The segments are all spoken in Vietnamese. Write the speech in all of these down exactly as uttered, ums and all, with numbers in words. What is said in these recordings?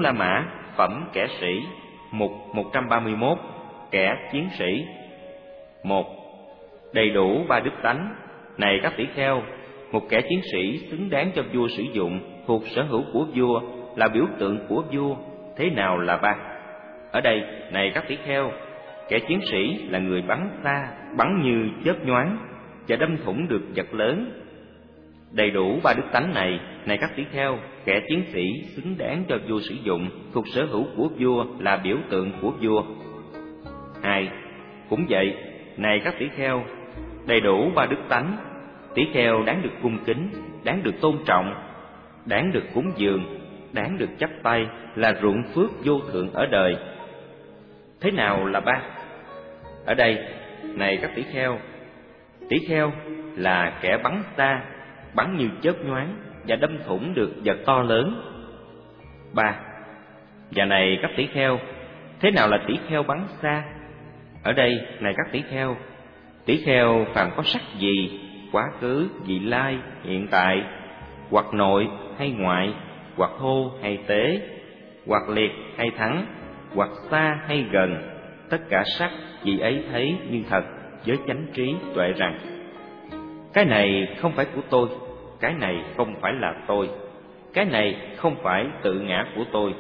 La Mã, phẩm kẻ sĩ, mục một trăm ba mươi mốt, kẻ chiến sĩ. Một. Đầy đủ ba đức tánh. Này các tỷ kheo, một kẻ chiến sĩ xứng đáng cho vua sử dụng, thuộc sở hữu của vua, là biểu tượng của vua. Thế nào là ba? Ở đây, này các tỷ kheo, kẻ chiến sĩ là người bắn xa, bắn như chớp nhoáng và đâm thủng được vật lớn. Đầy đủ ba đức tánh này, này các tỷ kheo, kẻ chiến sĩ xứng đáng cho vua sử dụng, thuộc sở hữu của vua, là biểu tượng của vua. Hai. Cũng vậy, này các tỷ kheo, đầy đủ ba đức tánh, tỷ kheo đáng được cung kính, đáng được tôn trọng, đáng được cúng dường, đáng được chắp tay, là ruộng phước vô thượng ở đời. Thế nào là ba? Ở đây, này các tỷ kheo, tỷ kheo là kẻ bắn xa, bắn như chớp nhoáng và đâm thủng được vật to lớn. Ba. Và này các tỷ kheo, thế nào là tỷ kheo bắn xa? Ở đây, này các tỷ kheo, tỷ kheo phàm có sắc gì, quá khứ, vị lai, hiện tại, hoặc nội hay ngoại, hoặc thô hay tế, hoặc liệt hay thắng, hoặc xa hay gần, tất cả sắc vị ấy thấy như thật, với chánh trí tuệ rằng cái này không phải của tôi, cái này không phải là tôi, cái này không phải tự ngã của tôi.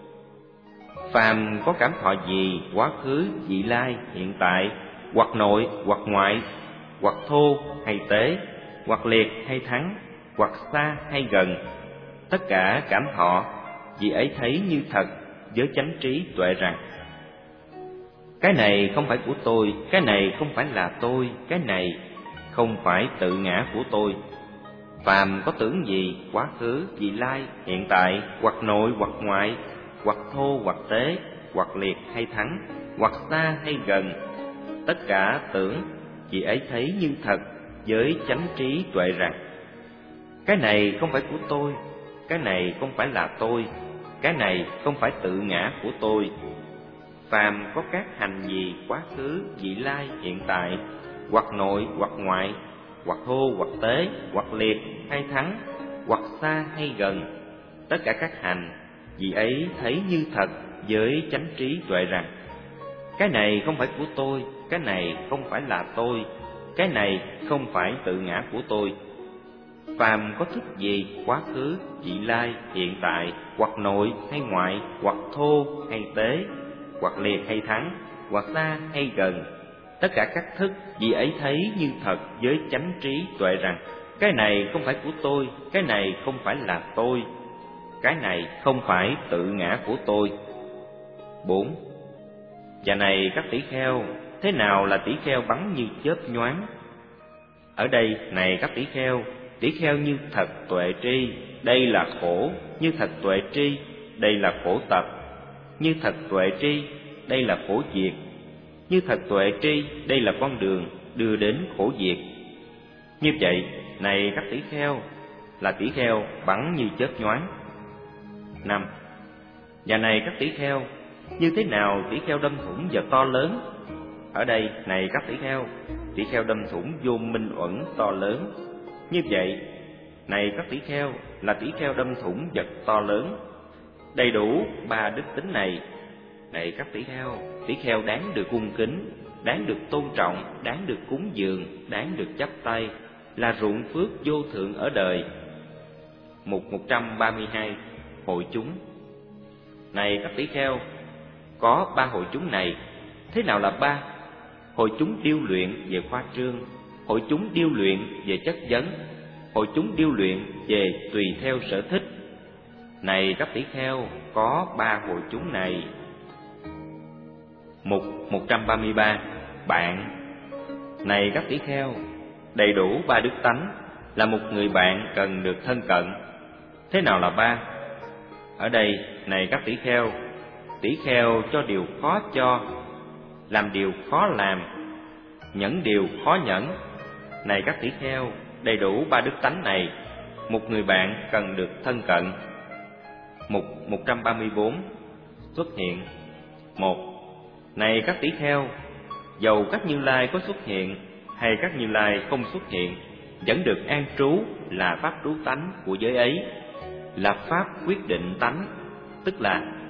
Phàm có cảm thọ gì, quá khứ, vị lai, hiện tại, hoặc nội hoặc ngoại, hoặc thô hay tế, hoặc liệt hay thắng, hoặc xa hay gần, tất cả cảm thọ vị ấy thấy như thật, với chánh trí tuệ rằng cái này không phải của tôi, cái này không phải là tôi, cái này không phải tự ngã của tôi. Phàm có tưởng gì, quá khứ, vị lai, hiện tại, hoặc nội hoặc ngoại, hoặc thô hoặc tế, hoặc liệt hay thắng, hoặc xa hay gần, tất cả tưởng vị ấy thấy như thật, với chánh trí tuệ rằng cái này không phải của tôi, cái này không phải là tôi, cái này không phải tự ngã của tôi. Phàm có các hành gì, quá khứ, vị lai, hiện tại, hoặc nội hoặc ngoại, hoặc thô hoặc tế, hoặc liệt hay thắng, hoặc xa hay gần, tất cả các hành vị ấy thấy như thật, với chánh trí tuệ rằng cái này không phải của tôi, cái này không phải là tôi, cái này không phải tự ngã của tôi. Phàm có thức gì, quá khứ, vị lai, hiện tại, hoặc nội hay ngoại, hoặc thô hay tế, hoặc liệt hay thắng, hoặc xa hay gần, tất cả các thức vị ấy thấy như thật, với chánh trí tuệ rằng cái này không phải của tôi, cái này không phải là tôi, cái này không phải tự ngã của tôi. Bốn. Và này các tỷ kheo, thế nào là tỷ kheo bắn như chớp nhoáng? Ở đây, này các tỷ kheo, tỷ kheo như thật tuệ tri, đây là khổ; như thật tuệ tri, đây là khổ tập; như thật tuệ tri, đây là khổ diệt; như thật tuệ tri, đây là con đường đưa đến khổ diệt. Như vậy, này các tỷ kheo, là tỷ kheo bắn như chớp nhoáng. Năm. Và này các tỷ kheo, như thế nào tỷ kheo đâm thủng vật to lớn? Ở đây, này các tỷ kheo, tỷ kheo đâm thủng vô minh uẩn to lớn. Như vậy, này các tỷ kheo, là tỷ kheo đâm thủng vật to lớn. Đầy đủ ba đức tính này, này các tỷ kheo, tỷ kheo đáng được cung kính, đáng được tôn trọng, đáng được cúng dường, đáng được chắp tay, là ruộng phước vô thượng ở đời. Mục một trăm ba mươi hai. Hội chúng. Này các tỷ kheo, có ba hội chúng này. Thế nào là ba? Hội chúng điêu luyện về khoa trương, hội chúng điêu luyện về chất vấn, hội chúng điêu luyện về tùy theo sở thích. Này các tỷ kheo, có ba hội chúng này. Mục một trăm ba mươi ba. Bạn. Này các tỷ kheo, đầy đủ ba đức tánh, là một người bạn cần được thân cận. Thế nào là ba? Ở đây, này các tỷ kheo, tỷ kheo cho điều khó cho, làm điều khó làm, nhẫn điều khó nhẫn. Này các tỷ kheo, đầy đủ ba đức tánh này, một người bạn cần được thân cận. Mục một trăm ba mươi bốn. Xuất hiện. Một. Này các tỷ kheo, dầu các Như Lai có xuất hiện hay các Như Lai không xuất hiện, vẫn được an trú là pháp trú tánh của giới ấy, là pháp quyết định tánh, tức là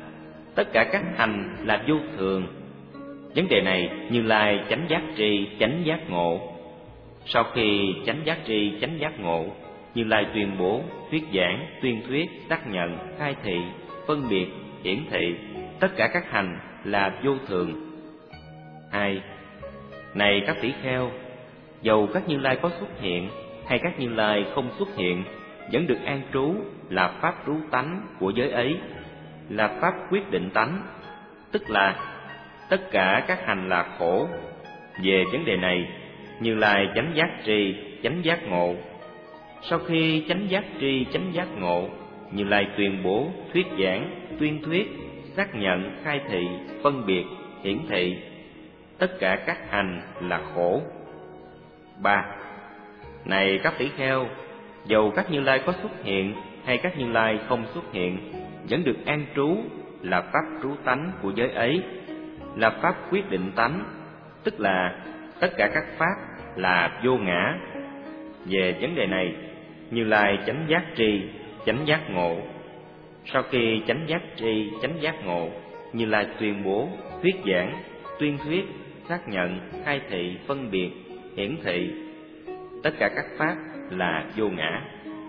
tất cả các hành là vô thường. Vấn đề này Như Lai chánh giác tri, chánh giác ngộ. Sau khi chánh giác tri, chánh giác ngộ, Như Lai tuyên bố, thuyết giảng, tuyên thuyết, xác nhận, khai thị, phân biệt, hiển thị tất cả các hành là vô thường. Hai. Này các tỷ kheo, dầu các Như Lai có xuất hiện hay các Như Lai không xuất hiện, vẫn được an trú là pháp trú tánh của giới ấy, là pháp quyết định tánh, tức là tất cả các hành là khổ. Về vấn đề này, Như Lai chánh giác tri, chánh giác ngộ. Sau khi chánh giác tri, chánh giác ngộ, Như Lai tuyên bố, thuyết giảng, tuyên thuyết, xác nhận, khai thị, phân biệt, hiển thị tất cả các hành là khổ. Ba. Này các tỷ kheo, dầu các Như Lai có xuất hiện hay các Như Lai không xuất hiện, vẫn được an trú là pháp trú tánh của giới ấy, là pháp quyết định tánh, tức là tất cả các pháp là vô ngã. Về vấn đề này, Như Lai chánh giác tri, chánh giác ngộ. Sau khi chánh giác tri, chánh giác ngộ, Như Lai tuyên bố, thuyết giảng, tuyên thuyết, xác nhận, khai thị, phân biệt, hiển thị tất cả các pháp là vô ngã.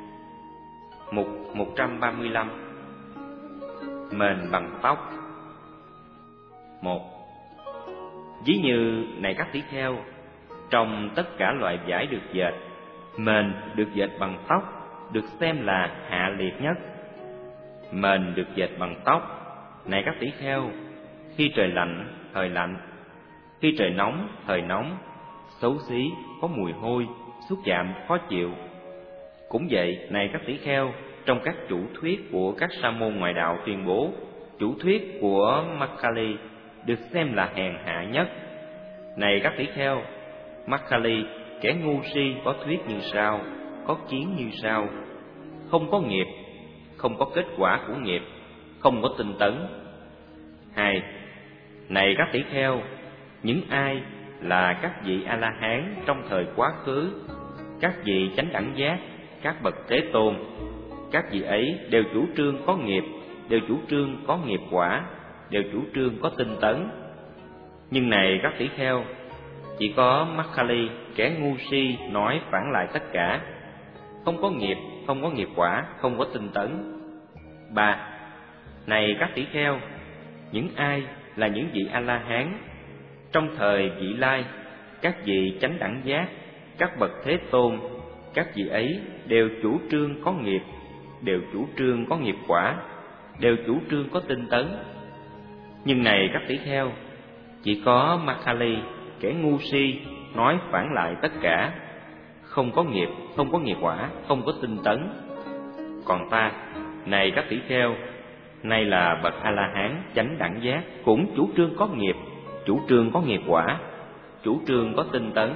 Mục một trăm ba mươi lăm. Mền bằng tóc. Một. Ví như này các tỷ kheo, trong tất cả loại vải được dệt, mền được dệt bằng tóc được xem là hạ liệt nhất. Mền được dệt bằng tóc, này các tỷ kheo, khi trời lạnh, thời lạnh, khi trời nóng, thời nóng, xấu xí, có mùi hôi, xúc chạm khó chịu. Cũng vậy, này các tỷ kheo, trong các chủ thuyết của các sa môn ngoại đạo tuyên bố, chủ thuyết của Makkhali được xem là hèn hạ nhất. Này các tỷ kheo, Makkhali, kẻ ngu si, có thuyết như sau, có kiến như sau: không có nghiệp, không có kết quả của nghiệp, không có tinh tấn. Hai. Này các tỷ kheo, những ai là các vị A-la-hán trong thời quá khứ, các vị chánh đẳng giác, các bậc Thế Tôn, các vị ấy đều chủ trương có nghiệp, đều chủ trương có nghiệp quả, đều chủ trương có tinh tấn. Nhưng này các tỷ kheo, chỉ có Makkhali, kẻ ngu si, nói phản lại tất cả, không có nghiệp, không có nghiệp quả, không có tinh tấn. Ba. Này các tỷ kheo, những ai là những vị A-la-hán trong thời vị lai, các vị chánh đẳng giác, các bậc Thế Tôn, các vị ấy đều chủ trương có nghiệp, đều chủ trương có nghiệp quả, đều chủ trương có tinh tấn. Nhưng này các tỷ kheo, chỉ có Makkhali, kẻ ngu si, nói phản lại tất cả, không có nghiệp, không có nghiệp quả, không có tinh tấn. Còn ta, này các tỷ kheo, nay là bậc A-la-hán chánh đẳng giác, cũng chủ trương có nghiệp, chủ trương có nghiệp quả, chủ trương có tinh tấn.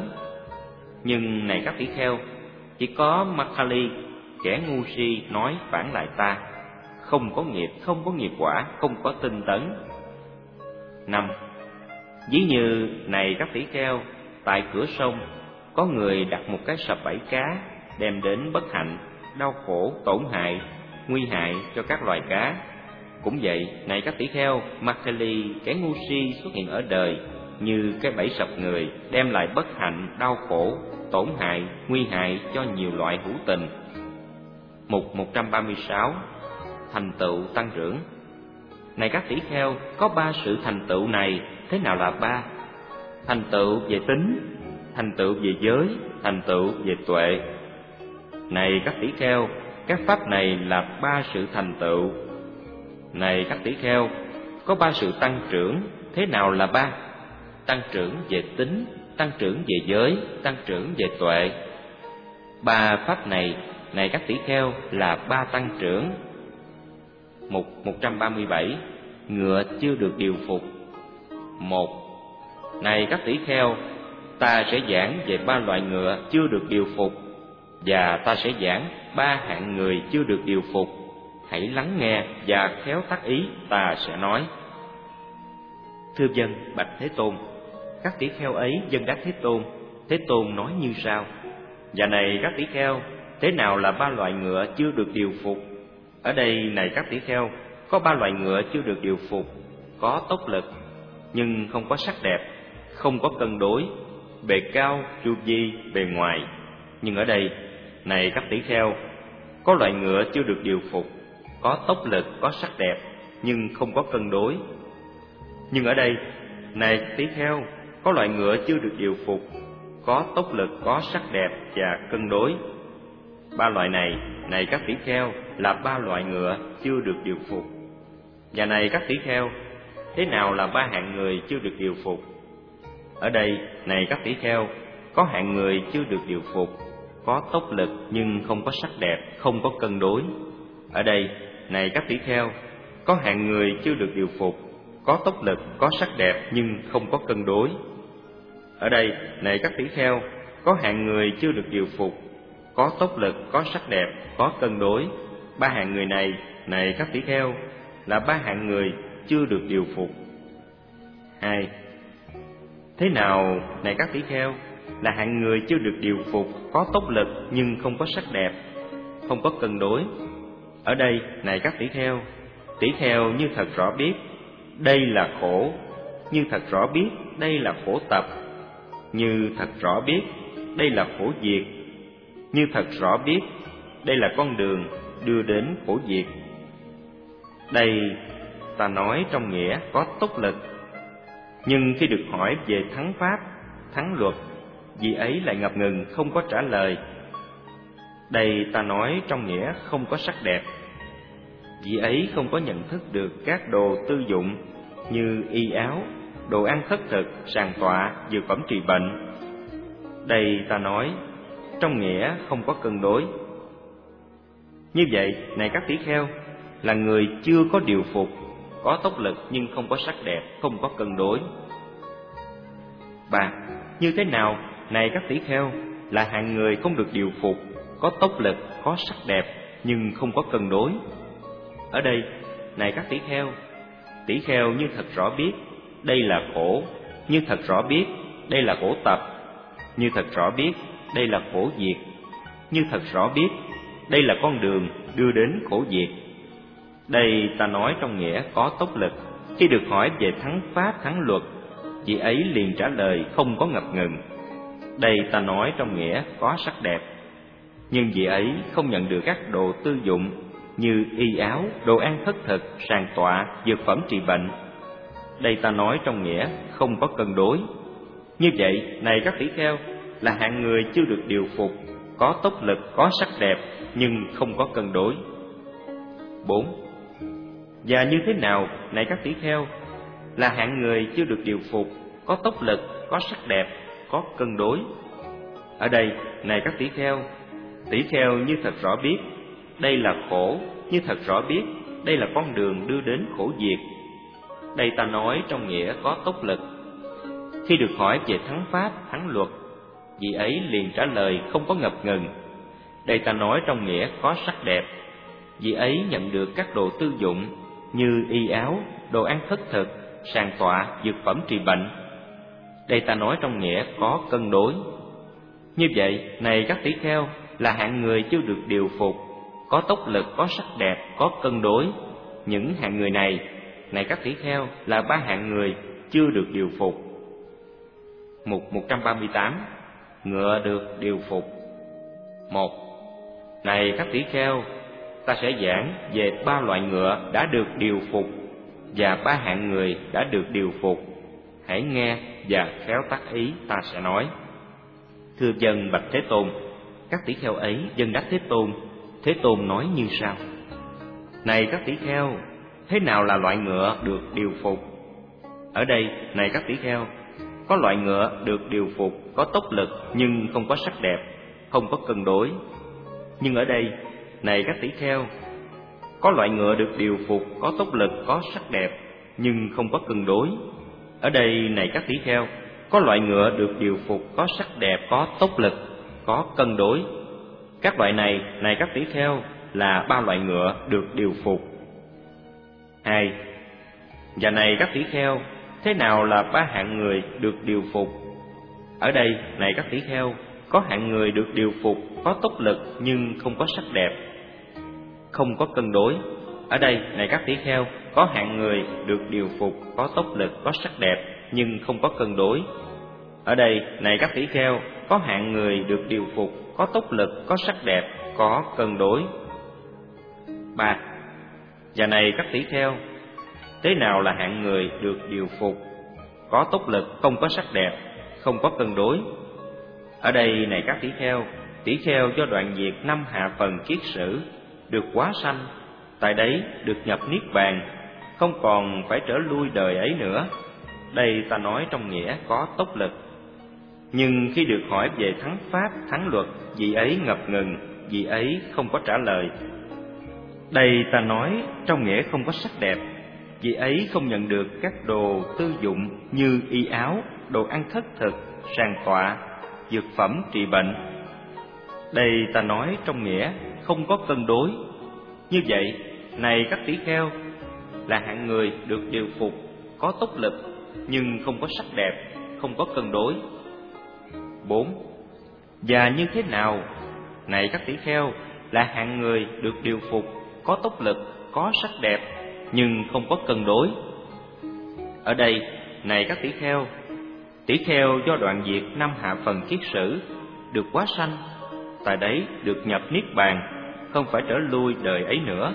Nhưng này các tỷ kheo, chỉ có Makkhali, kẻ ngu si, nói phản lại ta, không có nghiệp, không có nghiệp quả, không có tinh tấn. Năm. Ví như này các tỷ kheo, tại cửa sông có người đặt một cái sập bẫy cá, đem đến bất hạnh, đau khổ, tổn hại, nguy hại cho các loài cá. Cũng vậy, này các tỷ kheo, Makkhali, kẻ ngu si xuất hiện ở đời như cái bẫy sập người, đem lại bất hạnh, đau khổ, tổn hại, nguy hại cho nhiều loại hữu tình. Mục một trăm ba mươi sáu. Thành tựu tăng trưởng. Này các tỷ kheo, có ba sự thành tựu này. Thế nào là ba? Thành tựu về tính, thành tựu về giới, thành tựu về tuệ. Này các tỷ kheo, các pháp này là ba sự thành tựu. Này các tỷ kheo, có ba sự tăng trưởng. Thế nào là ba? Tăng trưởng về tính, tăng trưởng về giới, tăng trưởng về tuệ. Ba pháp này, này các tỷ kheo, là ba tăng trưởng. Mục một trăm ba mươi bảy. Ngựa chưa được điều phục. Một. Này các tỷ kheo, ta sẽ giảng về ba loại ngựa chưa được điều phục, và ta sẽ giảng ba hạng người chưa được điều phục. Hãy lắng nghe và khéo tác ý, ta sẽ nói. Thưa dân, bạch Thế Tôn. Các tỷ kheo ấy dân đáp Thế Tôn. Thế Tôn nói như sau: Và này các tỷ kheo, thế nào là ba loại ngựa chưa được điều phục? Ở đây này các tỷ kheo, có ba loại ngựa chưa được điều phục, có tốc lực nhưng không có sắc đẹp, không có cân đối, bề cao, chu vi, bề ngoài. Nhưng ở đây, này các tỷ kheo, có loại ngựa chưa được điều phục, có tốc lực, có sắc đẹp nhưng không có cân đối. Nhưng ở đây, này tỷ kheo, có loại ngựa chưa được điều phục, có tốc lực, có sắc đẹp và cân đối. Ba loại này, này các tỷ kheo, là ba loại ngựa chưa được điều phục. Và này các tỷ kheo, thế nào là ba hạng người chưa được điều phục? Ở đây, này các tỷ kheo, có hạng người chưa được điều phục, có tốc lực nhưng không có sắc đẹp, không có cân đối. Ở đây, này các tỷ kheo, có hạng người chưa được điều phục, có tốc lực, có sắc đẹp nhưng không có cân đối. Ở đây, này các tỷ kheo, có hạng người chưa được điều phục, có tốc lực, có sắc đẹp, có cân đối. Ba hạng người này, này các tỷ kheo, là ba hạng người chưa được điều phục. Hai. Thế nào, này các tỷ kheo, là hạng người chưa được điều phục, có tốc lực nhưng không có sắc đẹp, không có cân đối? Ở đây, này các tỷ kheo, tỷ kheo như thật rõ biết đây là khổ, như thật rõ biết đây là khổ tập, như thật rõ biết đây là khổ diệt, như thật rõ biết đây là con đường đưa đến khổ diệt. Đây ta nói trong nghĩa có tốc lực, nhưng khi được hỏi về thắng pháp, thắng luật, vị ấy lại ngập ngừng không có trả lời. Đây ta nói trong nghĩa không có sắc đẹp, vị ấy không có nhận thức được các đồ tư dụng như y áo, đồ ăn khất thực, sàng tọa, dược phẩm trị bệnh. Đây ta nói trong nghĩa không có cân đối. Như vậy, này các tỷ kheo, là người chưa có điều phục, có tốc lực nhưng không có sắc đẹp, không có cân đối. Ba. Như thế nào, này các tỷ kheo, là hạng người không được điều phục, có tốc lực, có sắc đẹp nhưng không có cân đối? Ở đây, này các tỷ kheo, tỷ kheo như thật rõ biết đây là khổ, như thật rõ biết đây là khổ tập, như thật rõ biết đây là khổ diệt, như thật rõ biết đây là con đường đưa đến khổ diệt. Đây ta nói trong nghĩa có tốc lực. Khi được hỏi về thắng pháp, thắng luật, vị ấy liền trả lời không có ngập ngừng. Đây ta nói trong nghĩa có sắc đẹp, nhưng vị ấy không nhận được các đồ tư dụng như y áo, đồ ăn khất thực, sàng tọa, dược phẩm trị bệnh. Đây ta nói trong nghĩa không có cân đối. Như vậy, này các tỷ kheo, là hạng người chưa được điều phục, có tốc lực, có sắc đẹp nhưng không có cân đối. Bốn. Và như thế nào, này các tỷ kheo, là hạng người chưa được điều phục, có tốc lực, có sắc đẹp, có cân đối? Ở đây, này các tỷ kheo, tỷ kheo như thật rõ biết đây là khổ, như thật rõ biết đây là con đường đưa đến khổ diệt. Đây ta nói trong nghĩa có tốc lực. Khi được hỏi về thắng pháp, thắng luật, vị ấy liền trả lời không có ngập ngừng. Đây ta nói trong nghĩa có sắc đẹp, vị ấy nhận được các đồ tư dụng như y áo, đồ ăn khất thực, sàng tọa, dược phẩm trị bệnh. Đây ta nói trong nghĩa có cân đối. Như vậy, này các tỷ kheo, là hạng người chưa được điều phục, có tốc lực, có sắc đẹp, có cân đối. Những hạng người này, này các tỷ kheo, là ba hạng người chưa được điều phục. Mục một trăm ba mươi tám. Ngựa được điều phục. Một. Này các tỷ kheo, ta sẽ giảng về ba loại ngựa đã được điều phục và ba hạng người đã được điều phục. Hãy nghe và khéo tác ý ta sẽ nói. Thưa dân bạch Thế Tôn. Các tỷ kheo ấy dân đáp Thế Tôn. Thế Tôn nói như sau: Này các tỷ kheo, thế nào là loại ngựa được điều phục? Ở đây, này các tỷ kheo, có loại ngựa được điều phục, có tốc lực nhưng không có sắc đẹp, không có cân đối. Nhưng ở đây, này các tỷ kheo, có loại ngựa được điều phục, có tốc lực, có sắc đẹp nhưng không có cân đối. Ở đây, này các tỷ kheo, có loại ngựa được điều phục, có sắc đẹp, có tốc lực, có cân đối. Các loại này, này các tỷ kheo, là ba loại ngựa được điều phục. Hai. Và này các tỷ kheo, thế nào là ba hạng người được điều phục? Ở đây, này các tỷ kheo, có hạng người được điều phục, có tốc lực nhưng không có sắc đẹp, không có cân đối. Ở đây, này các tỷ kheo, có hạng người được điều phục, có tốc lực, có sắc đẹp, nhưng không có cân đối. Ở đây, này các tỷ kheo, có hạng người được điều phục, có tốc lực, có sắc đẹp, có cân đối. Ba. Và này các tỷ kheo, thế nào là hạng người được điều phục, có tốc lực, không có sắc đẹp, không có cân đối? Ở đây, này các tỷ kheo, tỷ kheo do đoạn diệt năm hạ phần kiết sử, được hóa sanh, tại đấy được nhập niết bàn, không còn phải trở lui đời ấy nữa. Đây ta nói trong nghĩa có tốc lực. Nhưng khi được hỏi về thắng pháp, thắng luật, vị ấy ngập ngừng, vị ấy không có trả lời. Đây ta nói trong nghĩa không có sắc đẹp, vị ấy không nhận được các đồ tư dụng như y áo, đồ ăn thất thực, sàng tọa, dược phẩm trị bệnh. Đây ta nói trong nghĩa không có cân đối. Như vậy, này các tỷ kheo, là hạng người được điều phục, có tốc lực, nhưng không có sắc đẹp, không có cân đối. Bốn. Và như thế nào, này các tỷ kheo, là hạng người được điều phục, có tốc lực, có sắc đẹp, nhưng không có cân đối? Ở đây, này các tỷ kheo, tỷ kheo do đoạn diệt năm hạ phần kiết sử, được hóa sanh, tại đấy được nhập niết bàn, không phải trở lui đời ấy nữa.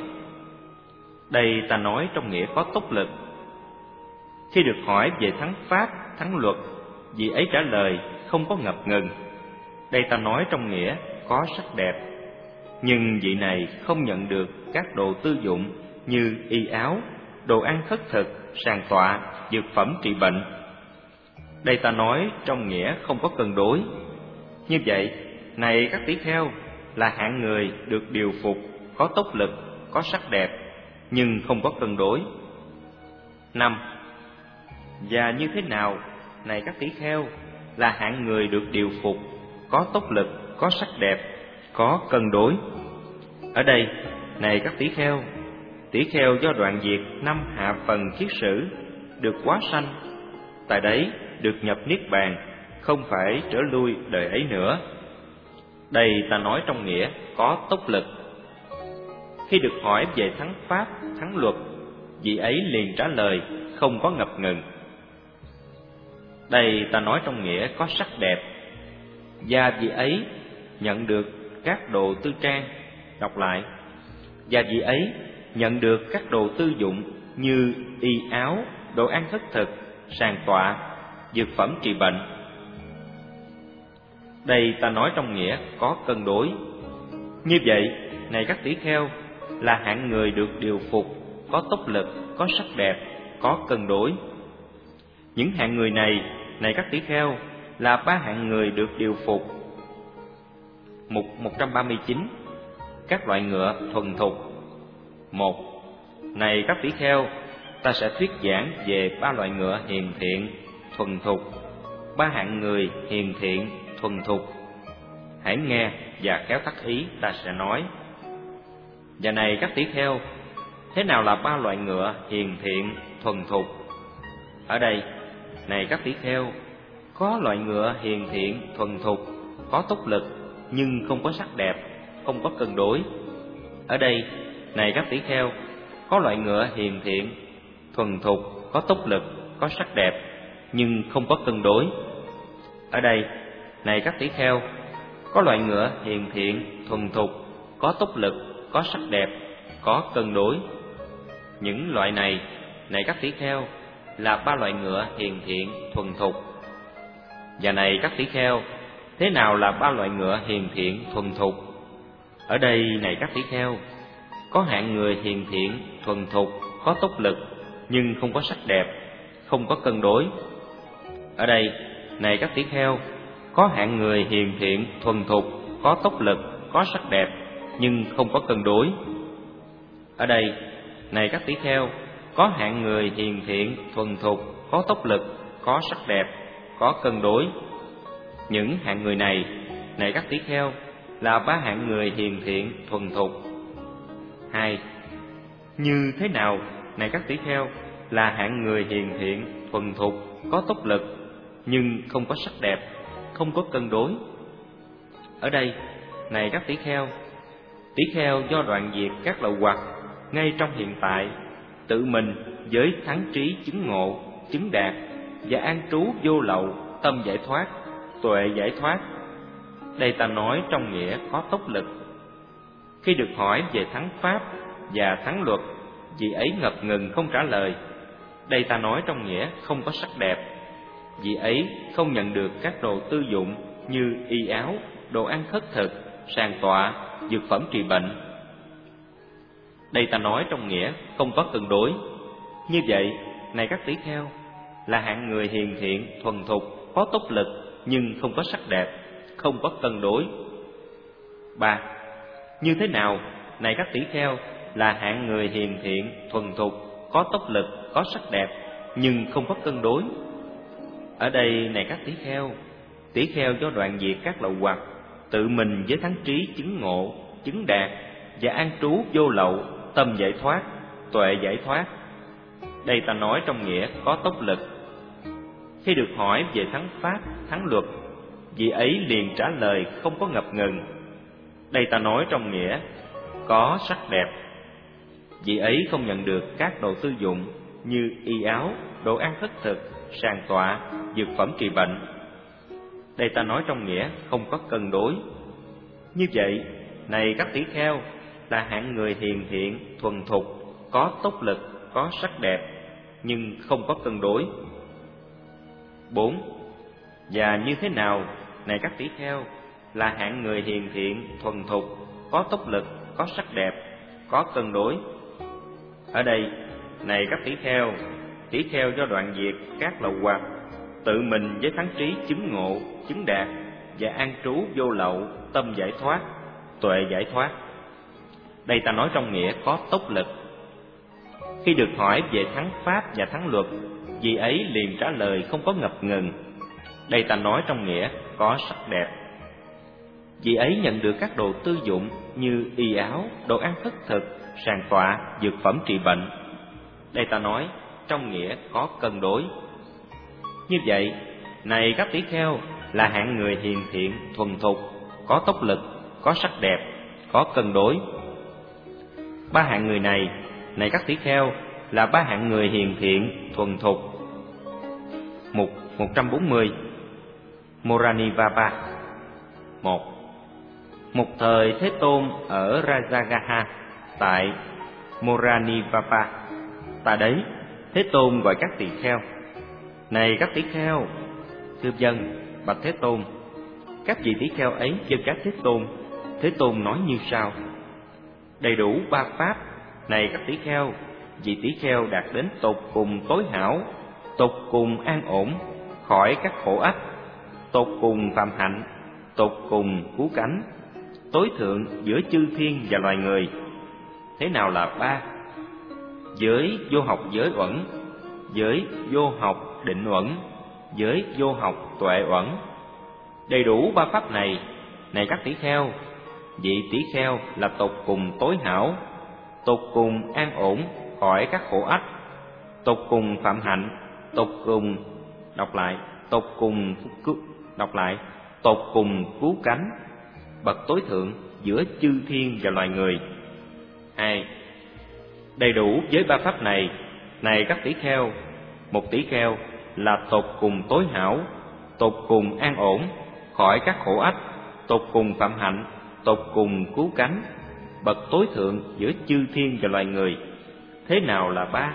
Đây ta nói trong nghĩa có tốc lực. Khi được hỏi về thắng pháp, thắng luật, vị ấy trả lời không có ngập ngừng. Đây ta nói trong nghĩa có sắc đẹp. Nhưng vị này không nhận được các đồ tư dụng như y áo, đồ ăn khất thực, sàng tọa, dược phẩm trị bệnh. Đây ta nói trong nghĩa không có cân đối. Như vậy, này các tỷ kheo, là hạng người được điều phục, có tốc lực, có sắc đẹp, nhưng không có cân đối. Năm. Và như thế nào, này các tỷ kheo, là hạng người được điều phục, có tốc lực, có sắc đẹp, có cân đối? Ở đây, này các tỷ kheo, tỷ kheo do đoạn diệt năm hạ phần kiết sử, được hóa sanh, tại đấy được nhập niết bàn, không phải trở lui đời ấy nữa. Đây ta nói trong nghĩa có tốc lực. Khi được hỏi về thắng pháp, thắng luật, vị ấy liền trả lời không có ngập ngừng. Đây ta nói trong nghĩa có sắc đẹp. Và vị ấy nhận được các đồ tư trang. Đọc lại. Và vị ấy nhận được các đồ tư dụng như y áo, đồ ăn thất thực, sàng tọa, dược phẩm trị bệnh. Đây ta nói trong nghĩa có cân đối. Như vậy, này các tỷ kheo, là hạng người được điều phục, có tốc lực, có sắc đẹp, có cân đối. Những hạng người này, này các tỷ kheo, là ba hạng người được điều phục. Mục một trăm ba mươi chín. Các loại ngựa thuần thục. Một. Này các tỷ kheo, ta sẽ thuyết giảng về ba loại ngựa hiền thiện, thuần thục, ba hạng người hiền thiện, thuần thục. Hãy nghe và khéo thắt ý ta sẽ nói. Và này các tỷ kheo, thế nào là ba loại ngựa hiền thiện, thuần thục? Ở đây, này các tỷ kheo, có loại ngựa hiền thiện, thuần thục, có tốc lực, nhưng không có sắc đẹp, không có cân đối. Ở đây, này các tỷ kheo, có loại ngựa hiền thiện, thuần thục, có tốc lực, có sắc đẹp, nhưng không có cân đối. Ở đây, này các tỷ kheo, có loại ngựa hiền thiện, thuần thục, có tốc lực, có sắc đẹp, có cân đối. Những loại này, này các tỷ kheo, là ba loại ngựa hiền thiện, thuần thục. Và này các tỷ kheo, thế nào là ba loại ngựa hiền thiện, thuần thục? Ở đây, này các tỷ kheo, có hạng người hiền thiện, thuần thục, có tốc lực, nhưng không có sắc đẹp, không có cân đối. Ở đây, này các tỷ kheo, có hạng người hiền thiện, thuần thục, có tốc lực, có sắc đẹp, nhưng không có cân đối. Ở đây, này các tỷ kheo, có hạng người hiền thiện, thuần thục, có tốc lực, có sắc đẹp, có cân đối. Những hạng người này, này các tỷ kheo, là ba hạng người hiền thiện, thuần thục. Hai. Như thế nào, này các tỷ kheo, là hạng người hiền thiện, thuần thục, có tốc lực, nhưng không có sắc đẹp, không có cân đối? Ở đây, này các tỷ kheo, tỷ kheo do đoạn diệt các lậu hoặc, ngay trong hiện tại, tự mình với thắng trí chứng ngộ, chứng đạt và an trú vô lậu, tâm giải thoát, tuệ giải thoát. Đây ta nói trong nghĩa có tốc lực. Khi được hỏi về thắng pháp và thắng luật, vị ấy ngập ngừng không trả lời. Đây ta nói trong nghĩa không có sắc đẹp. Vị ấy không nhận được các đồ tư dụng như y áo, đồ ăn khất thực, sàng tọa, dược phẩm trị bệnh. Đây ta nói trong nghĩa không có cân đối. Như vậy, này các tỷ kheo, là hạng người hiền thiện, thuần thục, có tốc lực nhưng không có sắc đẹp, không có cân đối. Ba. Như thế nào, này các tỷ kheo, là hạng người hiền thiện, thuần thục, có tốc lực, có sắc đẹp nhưng không có cân đối? Ở đây, này các tỷ kheo, tỷ kheo do đoạn diệt các lậu hoặc, tự mình với thắng trí chứng ngộ, chứng đạt và an trú vô lậu, tâm giải thoát, tuệ giải thoát. Đây ta nói trong nghĩa có tốc lực. Khi được hỏi về thắng pháp, thắng luật, vị ấy liền trả lời không có ngập ngừng. Đây ta nói trong nghĩa có sắc đẹp. Vị ấy không nhận được các đồ tư dụng như y áo, đồ ăn khất thực, sàng tọa, dược phẩm trị bệnh. Đây ta nói trong nghĩa không có cân đối. Như vậy, này các tỷ kheo, là hạng người hiền thiện, thuần thục, có tốc lực, có sắc đẹp nhưng không có cân đối. Bốn. Và như thế nào, này các tỷ kheo, là hạng người hiền thiện, thuần thục, có tốc lực, có sắc đẹp, có cân đối? Ở đây, này các tỷ kheo, tỷ kheo do đoạn diệt các lậu hoặc, tự mình với thắng trí chứng ngộ, chứng đạt và an trú vô lậu, tâm giải thoát, tuệ giải thoát. Đây ta nói trong nghĩa có tốc lực. Khi được hỏi về thắng pháp và thắng luật, vị ấy liền trả lời không có ngập ngừng. Đây ta nói trong nghĩa có sắc đẹp. Vị ấy nhận được các đồ tư dụng như y áo, đồ ăn khất thực, sàng tọa, dược phẩm trị bệnh. Đây ta nói trong nghĩa có cân đối. Như vậy, này các tỷ kheo, là hạng người hiền thiện, thuần thục, có tốc lực, có sắc đẹp, có cân đối. Ba hạng người này, này các tỷ kheo, là ba hạng người hiền thiện, thuần thục. Mục một trăm bốn mươi. Moranivapa. Một. Một thời Thế Tôn ở Rajagaha tại Moranivapa. Tại đấy, Thế Tôn gọi các tỳ kheo: này các tỷ kheo. Thưa dân, bạch Thế Tôn. Các vị tỷ kheo ấy dân các Thế Tôn. Thế Tôn nói như sau: đầy đủ ba pháp, này các tỷ kheo, vị tỷ kheo đạt đến tột cùng tối hảo, tột cùng an ổn, khỏi các khổ ách, tột cùng phạm hạnh, tột cùng cứu cánh, tối thượng giữa chư thiên và loài người. Thế nào là ba? Giới vô học giới uẩn, giới vô học định uẩn, giới vô học tuệ uẩn. Đầy đủ ba pháp này, này các tỷ kheo, vị tỷ kheo là tột cùng tối hảo, tột cùng an ổn, khỏi các khổ ách, tột cùng phạm hạnh, tột cùng đọc lại tột cùng cứu đọc lại tột cùng cứu cánh, bậc tối thượng giữa chư thiên và loài người. Hai. Đầy đủ với ba pháp này, này các tỷ kheo, một tỷ kheo là tột cùng tối hảo, tột cùng an ổn, khỏi các khổ ách, tột cùng phạm hạnh, tột cùng cứu cánh, bậc tối thượng giữa chư thiên và loài người. Thế nào là ba?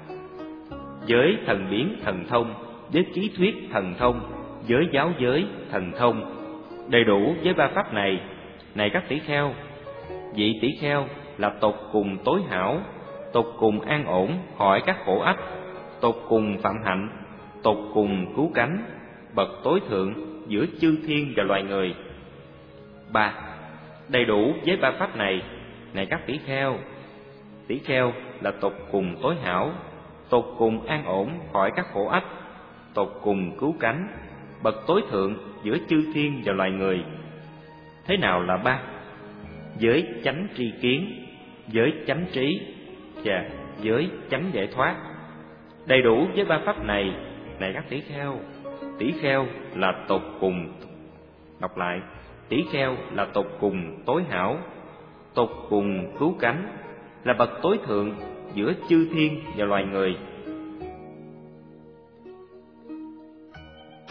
Giới thần biến thần thông, giới trí thuyết thần thông, giới giáo giới thần thông. Đầy đủ với ba pháp này, này các tỷ kheo, vị tỷ kheo là tột cùng tối hảo, tột cùng an ổn, khỏi các khổ ách, tột cùng phạm hạnh, tột cùng cứu cánh, bậc tối thượng giữa chư thiên và loài người. Ba. Đầy đủ với ba pháp này, này các tỷ kheo, tỷ kheo là tột cùng tối hảo, tột cùng an ổn, khỏi các khổ ách, tột cùng cứu cánh, bậc tối thượng giữa chư thiên và loài người. Thế nào là ba? Giới chánh tri kiến, giới chánh trí và giới chánh giải thoát. Đầy đủ với ba pháp này, này các tỷ kheo, tỷ kheo là tột cùng đọc lại tỷ kheo là tột cùng tối hảo, tột cùng cứu cánh, là bậc tối thượng giữa chư thiên và loài người.